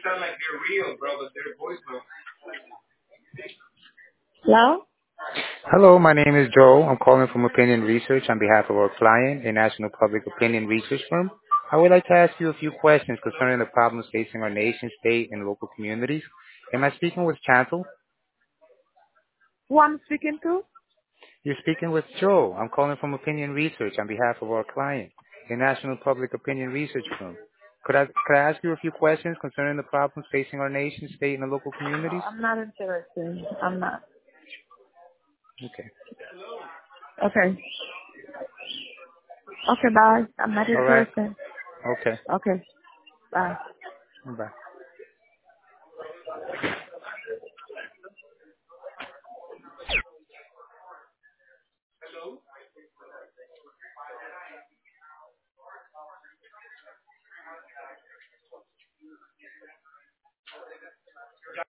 Hello? Hello, my name is Joe. I'm calling from Opinion Research on behalf of our client, a national public opinion research firm. I would like to ask you a few questions concerning the problems facing our nation, state, and local communities. Am I speaking with Chantal? Who I'm speaking to? You're speaking with Joe. I'm calling from Opinion Research on behalf of our client, a national public opinion research firm. Could I ask you a few questions concerning the problems facing our nation, state, and the local No, communities? I'm not interested. I'm not. Okay. Okay. Okay, bye. I'm not All right. interested. Okay. Okay, bye. Bye.